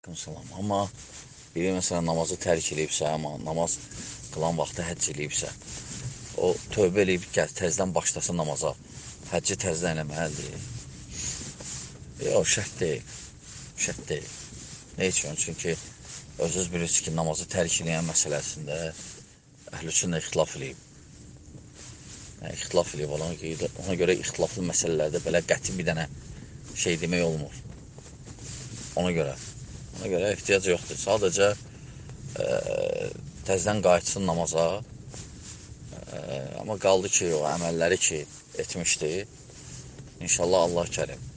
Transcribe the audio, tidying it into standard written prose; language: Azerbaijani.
Salam. Amma biri məsələn namazı tərk eləyibsə, amma namaz qılan vaxtı həcc eləyibsə, o tövbə eləyib təzədən başlasın namaza, həcci təzədən eləməlidir. Yox, şərt deyil. Şərt deyil. Ne üçün? Çünki özünüz bilirsiniz ki, namazı tərk eləyən məsələsində əhl-i sünnə ixtilaf eləyib. Yəni, ixtilaf eləyib ona görə ixtilaflı məsələlərdə belə qəti bir dənə şey demək olmur. Ona görə ehtiyac yoxdur. Sadəcə təzədən qayıtsın namaza. Amma qaldı ki, o əməlləri ki etmişdi. İnşallah Allah kərim.